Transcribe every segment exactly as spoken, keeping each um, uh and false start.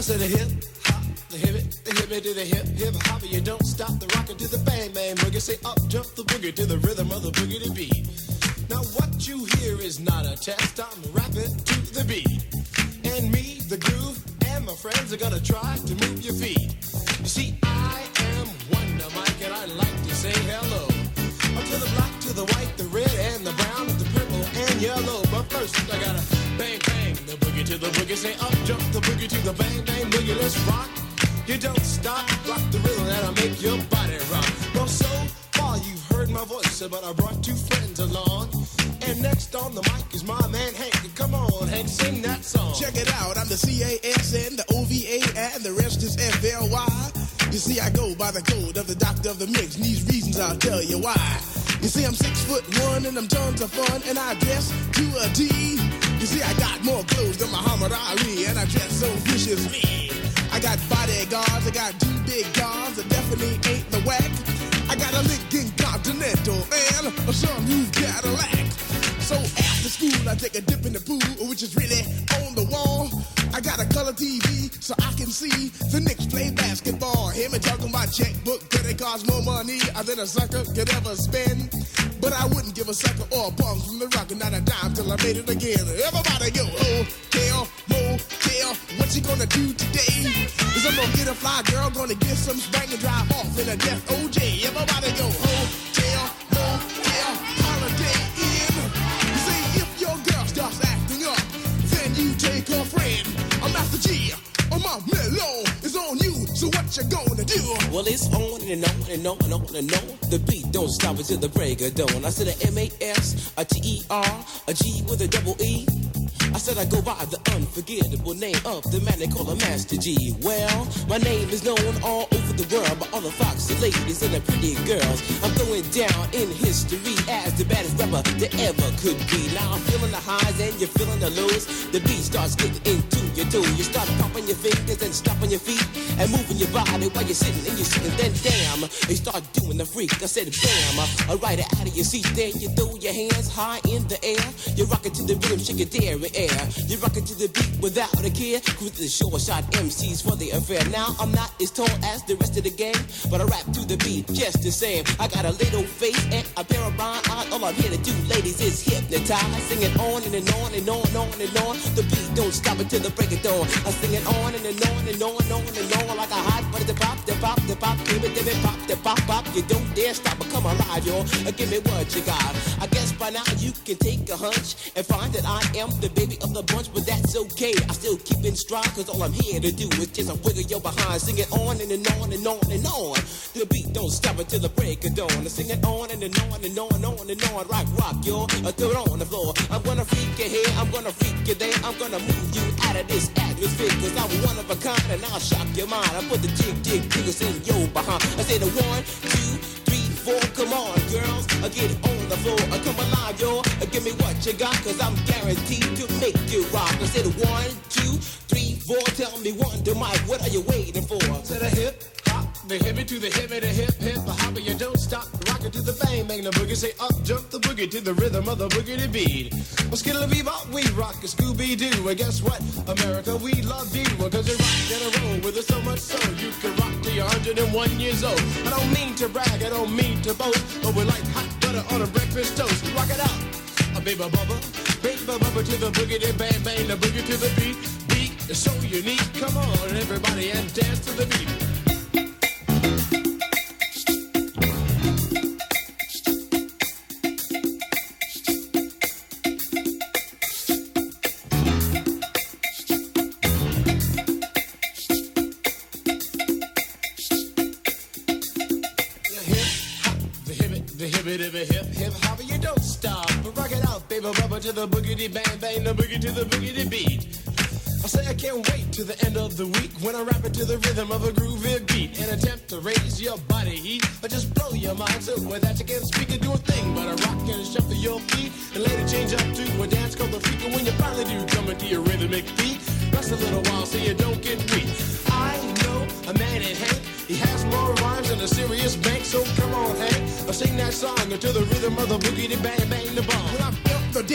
said a hip hop, the hip it, the hip it to the hip hip hop. You don't stop the rocket to the bang bang boogie. Say up jump the boogie to the rhythm of the boogie to beat. Now what you hear is not a test. I'm rapping to the beat, and me, the groove, and my friends are gonna try to move your feet. You see, I am Wonder Mike, and I like to say hello up to the black, to the white, the red, and the brown, the purple, and yellow. But first, I gotta bang bang the boogie to the boogie. Say up jump the boogie to the bang bang boogie. Let's rock. You don't stop, rock the rhythm that'll make your body rock. Well, so far you've heard my voice, but I brought two friends along. And next on the mic is my man Hank. Come on, Hank, sing that song. Check it out, I'm the C A S N, the O V A, and the rest is F L Y. You see, I go by the code of the doctor of the mix, and these reasons I'll tell you why. You see, I'm six foot one, and I'm tons of fun, and I dress to a T. You see, I got more clothes than Muhammad Ali, and I dress so viciously. I got bodyguards, I got two big guns that definitely ain't the whack. I got a Lincoln Continental and a some new Cadillac. So after school, I take a dip in the pool, which is really on the wall. I got a color T V so I can see the Knicks play basketball. Hear me talking about checkbook, cause it costs more money than a sucker could ever spend. But I wouldn't give a sucker or a bum from the rock, not a dime till I made it again. Everybody go, hotel, motel, what you gonna do today? Cause I'm gonna get a fly girl, gonna get some spank and drive off in a death O J. Everybody go, hotel, motel, holiday inn. You see, if your girl starts acting up, then you take her friend. I'm Master G, on my mellow, it's on you, so what you gonna do? Well, it's on and on and on and on and on. The beat don't stop until the break of dawn. I said a M A S, a T E R, a G with a double E. I said I go by the unforgettable name of the man they call a Master G. Well, my name is known all over the world by all the foxy ladies and the pretty girls. I'm going down in history as the baddest rapper that ever could be. Now I'm feeling the highs and you're feeling the lows. The beat starts getting into your toe. You start popping your fingers and stomping your feet and moving your body while you're sitting and you're sitting. Then damn, you start doing the freak. I said bam, I ride it out of your seat. Then you throw your hands high in the air. You rock it to the rhythm, shake it there in air. You rock it to the beat without a care. Cruise the short shot M Cs for the affair. Now I'm not as tall as the rest of the gang, but I rap to the beat just the same. I got a little face and a pair of rhyme eyes. All I'm here to do, ladies, is hypnotize. Sing it on and, and on and on and on and on. The beat don't stop until the break of dawn. I sing it on and, and on and on and on and on like a hot butter. The pop, the pop, the pop, give it, give it, pop, the pop, pop. You don't dare stop or come alive, yo. Give me what you got. I guess by now you can take a hunch and find that I am the baby of the bunch, but that's okay. I still keep in stride, cause all I'm here to do is just a wiggle your behind. Sing it on and, and on and on and on. The beat don't stop until the break of dawn. I sing it on and, and on and on and on and on. Rock, rock, yo. I throw it on the floor. I'm gonna freak you here, I'm gonna freak you there. I'm gonna move you out of this atmosphere, cause I'm one of a kind and I'll shock your mind. I put the jig, jig, jiggles in your behind. I say the one, two, three, four. Come on, girls, I get it on the floor. I come alive, yo. Give me what you got, cause I'm guaranteed to make you rock. I said one, two, three, four. Tell me Wonder Mike, what are you waiting for? To the hip hop, the hippie to the hippie, the hip hip, the hopper. You don't stop, rock it to the bang bang the boogie. Say up jump the boogie to the rhythm of the boogie to beat. Well, skittle bebop, we rock a Scooby Doo. And guess what, America, we love you. Well, cause you rock in a row with us so much so you can rock till you're one hundred and one years old. I don't mean to brag, I don't mean to boast, but we're like hot butter on a breakfast toast. Rock it out. A baby bubba, baby bubba to the boogie, then bang bang the boogie to the beat. Beat is so unique. Come on, everybody, and dance to the beat. Hip hip hop, you don't stop, but rock it out, baby bubba to the boogity bang bang, the boogie to the boogity beat. I say I can't wait to the end of the week when I rap it to the rhythm of a groovy beat and attempt to raise your body heat or just blow your mind so with that you can't speak and do a thing but a rock and shuffle your feet and later change up to a dance called the freak. And when you finally do come into your rhythmic beat, rest a little while so you don't get weak. I know a man in Hank, he has more rhymes than a serious bank, so come on Hank, I'll sing that song to the rhythm of the boogie, the bang bang the bomb. When I'm up the dip,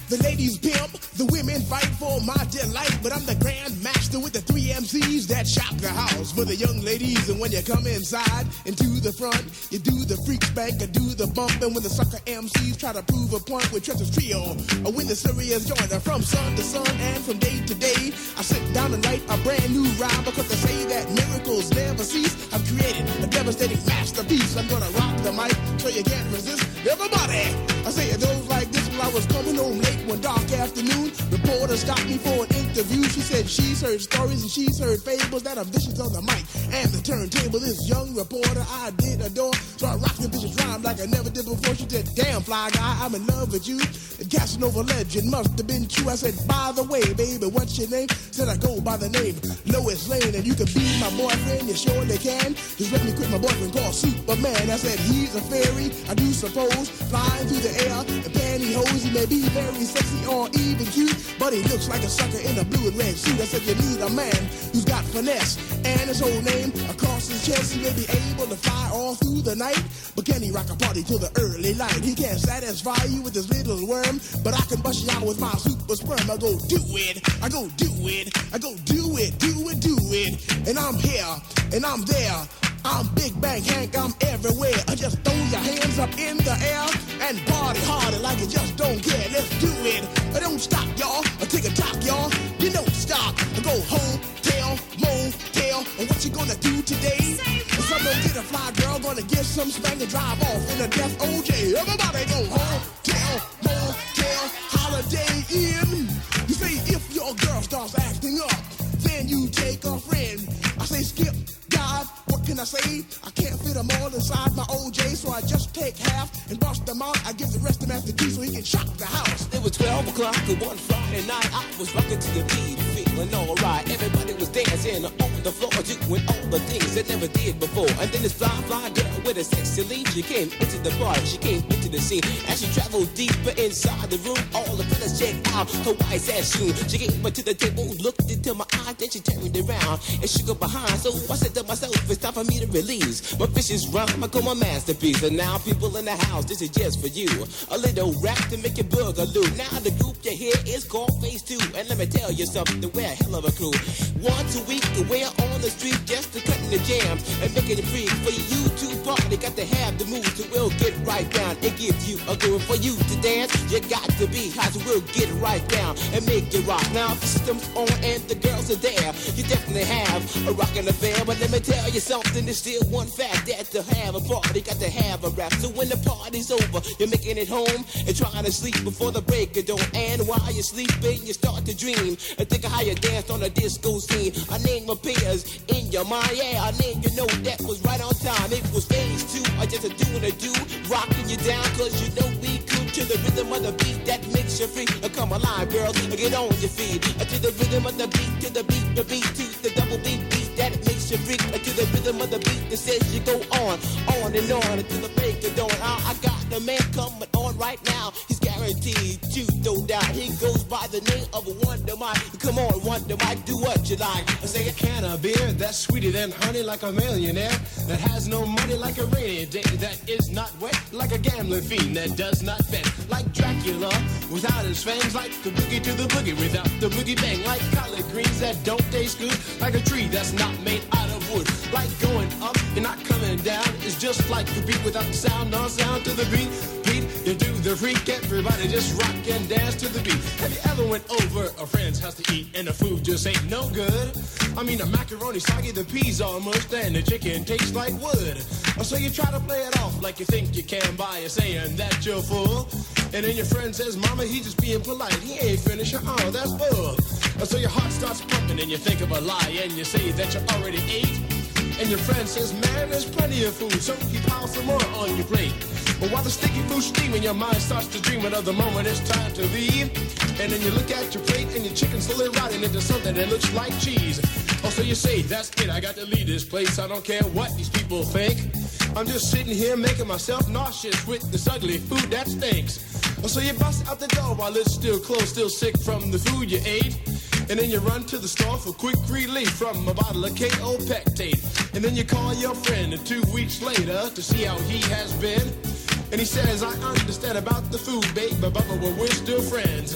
The ladies pimp, the women fight for my delight. But I'm the grand master with the three M Cs that shop the house for the young ladies. And when you come inside and to the front, you do the freak spank or do the bump. And when the sucker M Cs try to prove a point with Treacher's Trio, or when the serious joiner from sun to sun and from day to day, I sit down and write a brand new rhyme because they say that miracles never cease. I've created a devastating masterpiece. I'm gonna rock the mic so you can't resist. Everybody, I say it goes like this. While I was coming home late one dark afternoon, reporter stopped me for an interview. She said she's heard stories and she's heard fables that are vicious on the mic and the turntable. This young reporter I did adore, so I rocked the vicious rhyme like I never did before. She said, damn fly guy, I'm in love with you. The Casanova legend must have been true. I said, by the way, baby, what's your name? Said I go by the name Lois Lane, and you can be my boyfriend, you surely can. Just let me quit my boyfriend called Superman. I said, he's a fairy, I do suppose, flying through the air in pantyhose. He may be very sexy or even cute, but he looks like a sucker in a blue and red suit. I said, you need a man who's got finesse and his whole name across his chest. He may be able to fly all through the night, but can he rock a party till the early light? He can't satisfy you with his little worm, but I can bust you out with my super sperm. I go do it, I go do it, I go do it, do it, do it. And I'm here, and I'm there. I'm Big Bang Hank, I'm everywhere. I just throw your hands up in the air and party harder like you just don't care. Let's do it. I don't stop, y'all. I take a top, y'all. You don't stop. I go home, tail, motel. And what you gonna do today? If I'm gonna get a fly girl, gonna get some spank and drive off in a death O J. Everybody go home, tail, motel, holiday in. You say if your girl starts acting up, then you take a friend. I say skip, dive, what can I say? I can't fit them all inside my O J, so I just take half and bust them out. I give the rest to Master T so he can shock the house. It was twelve o'clock and one Friday night. I was rocking to the beat, feeling alright. Everybody was dancing on the floor, doing all the things they never did before. And then this fly, fly girl with a sexy lead, she came into the party, she came into the scene. As she traveled deeper inside the room, all the fellas checked out her white ass shoe. She came up to the table, looked into my eyes, then she turned around and shook her behind. So I said to myself, it's time for me to release my vicious rhyme. I call my masterpiece. And now people in the house, this is just for you. A little rap to make you boogaloo. Now the group you hear is called Phase Two. And let me tell you something, we're a hell of a crew. Once a week, we're on the street just to cutting the jams and making it free for you to party. Got to have the moves, so we'll get right down and give you a groove. For you to dance, you got to be hot, so we'll get right down and make it rock. Now the system's on and the girls are there. You definitely have a rockin' affair, but let me tell you something, there's still one fact, that to have a party, got to have a rap. So when the party's over, you're making it home and trying to sleep before the break of dawn. And while you're sleeping, you start to dream and think of how you danced on a disco scene. A name appears in your mind, yeah, a name you know that was right on time. It was Phase Two, I just a doing a do, rocking you down, cause you know we could to the rhythm of the beat that makes you free. Come alive, girl, get on your feet. To the rhythm of the beat, to the beat, the beat, to the double beat, beat that makes you free. To the rhythm of the beat that says you go on, on and on until the break of dawn. I, I got the man coming on right now. He's guaranteed to throw down. He goes by the name of a Wonder Mike. Come on, Wonder Mike, do what you like. I say a can of beer that's sweeter than honey, like a millionaire that has no money, like a rainy day that is not wet, like a gambling fiend that does not bet, like Dracula without his fangs, like the boogie to the boogie without the boogie bang, like collard greens that don't taste good, like a tree that's not made out of wood, like going up and not coming down. It's just like the beat without the sound, no sound to the beat. Beat, you do the freak, everybody just rock and dance to the beat. Have you ever went over a friend's house to eat and the food just ain't no good? I mean, the macaroni soggy, the peas all mushed, and the chicken tastes like wood. So you try to play it off like you think you can by saying that you're full. And then your friend says, Mama, he just being polite. He ain't finished. Oh, that's bull. So your heart starts pumping and you think of a lie and you say that you already ate. And your friend says, man, there's plenty of food, so you pile some more on your plate. But while the sticky food's steaming, your mind starts to dream of the moment it's time to leave. And then you look at your plate and your chicken's slowly rotting into something that looks like cheese. Oh, so you say, that's it, I got to leave this place. I don't care what these people think. I'm just sitting here making myself nauseous with this ugly food that stinks. Oh, so you bust out the door while it's still closed, still sick from the food you ate. And then you run to the store for quick relief from a bottle of K O Pectate. And then you call your friend two weeks later to see how he has been. And he says, I understand about the food, babe, but we're still friends.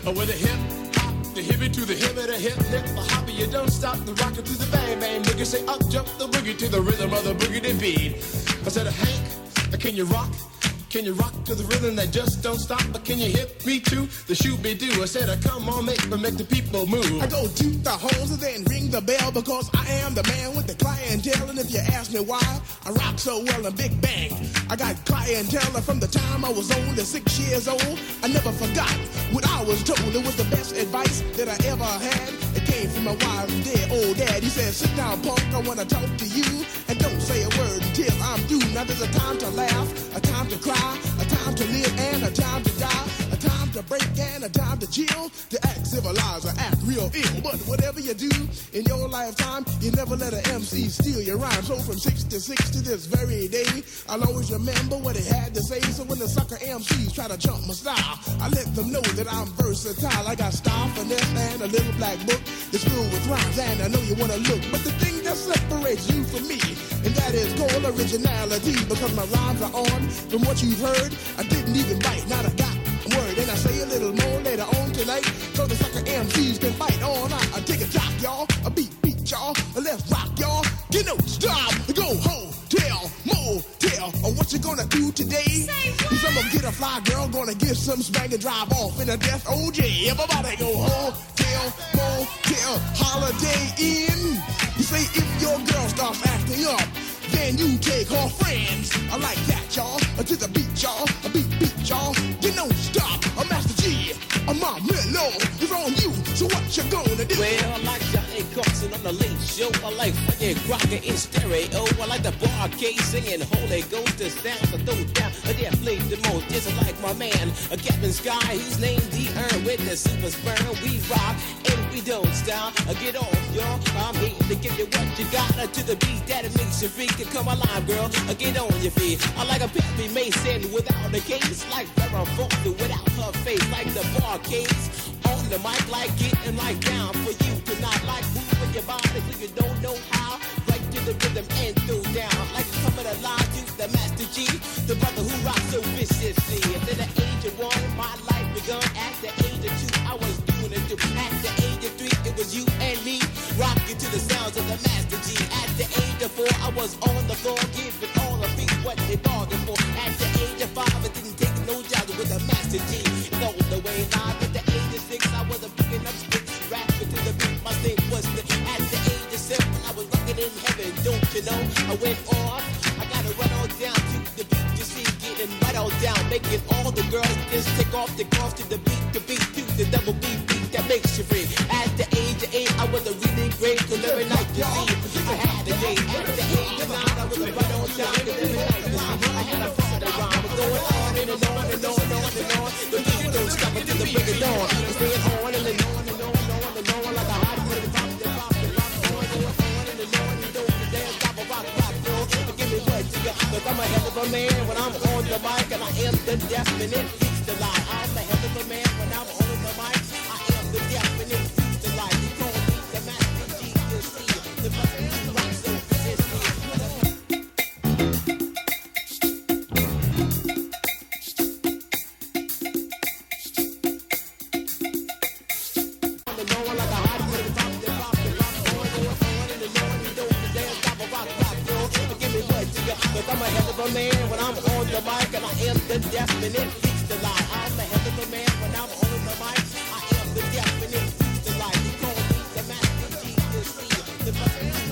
With a hip hop, the hippie to the hip, the hip hip, the hopper, you don't stop the rocker to the bang bang boogie. Say up jump the boogie to the rhythm of the boogie to beat. I said, Hank, can you rock? Can you rock to the rhythm that just don't stop? But can you hit me too? The shoot-be-doo. I said, come on, make me make the people move. I go toot the hose and then ring the bell because I am the man with the clientele. And if you ask me why I rock so well in Big Bang, I got clientele from the time I was only six years old. I never forgot what I was told. It was the best advice that I ever had. It came from my wife's dead old dad. He said, sit down, punk, I want to talk to you. And don't say a word until I'm through. Now there's a time to laugh, a time to cry, a time to live and a time to die, a time to break and a time to chill, to act civilized or act real ill. But whatever you do in your lifetime, you never let an M C steal your rhyme. So from six to six to this very day, I'll always remember what he had to say. So when the sucker M Cs try to jump my style, I let them know that I'm versatile. I got style, finesse, and a little black book that's filled with rhymes, and I know you wanna look. But the thing that separates you from me, and that is called originality, because my rhymes are on from what you've heard. I didn't even bite, not a got a word. And I say a little more later on tonight, so the sucker M Cs can bite all night. I take a jock, y'all, a beat, beat, y'all, a let's rock, y'all. Get no stop, go hotel, motel, or what you gonna do today? Say what? Some of them get a fly girl, gonna get some spank and drive off in a death O J. Everybody go hotel, motel, holiday inn. You say if your girl starts acting up, then you take her friends. I like that, y'all. To the beat, y'all. A beat, beat, y'all. You don't stop. A Master G. A Mom Mellow. It's on you. So what you gonna do? Well, I like Johnny Carson on the late show. I like Freddie Crocker in stereo. I like the barcade singing Holy Ghost. The sounds of those down. I dare play the most. Just like my man, a Captain Sky. He's named the Earn with the super sperm. We rock and we don't stop. Get off, y'all. I'm here to give you what you got. To the beat that it makes you freak. Come alive, girl, get on your feet. I like a Perry Mason without a case, like Farrah Fawcett without her face, like the barcades on the mic, like getting like down for you to not like moving your body so you don't know how. Right to the rhythm and throw down, like coming alive to the Master G, the brother who rocks so viciously. At the age of one, my life begun. At the age of two, I was doing it too. At the age of three, it was you and me, rocking to the sounds of the Master G. At the age of four, I was on the floor, giving all the beats what they bargained for. At the age of five, I didn't take no jobs with the Master G. All the way live. At the age of six, I was a picking up sticks, rapping to the beat. My thing was the. At the age of seven, I was rocking in heaven. Don't you know? I went off. I gotta run all down to the beat. You see, getting right all down, making all the girls just take off the cross to the beat, the beat to the double beat beat that makes you free. At the age of eight, I was a really great, cause every night you see, I had a date. At the age of nine, I was a right on time, cause every night you see, I had a party rhyme. We're going on and on and on and on and on. The beat don't stop until the break of dawn. It's staying on and on and on and on and on like a hot minute. Pop, pop, pop, pop, on and on and on and on. The dance top of rock, rock, roll. Give me what you got, cause I'm a hell of a man when I'm on the mic, and I am the definite beats the lie. I'm a hell of a man when I'm on the mic. I am the definite beats the lie. You call me the Master G, you see the button who rocks so viciously. I'm a hell of a man when I'm on the mic, and I am the definite beats the lie. I'm a hell of a man when I'm on the mic. I am the definite beats the lie. You call me the Master G, you see the button.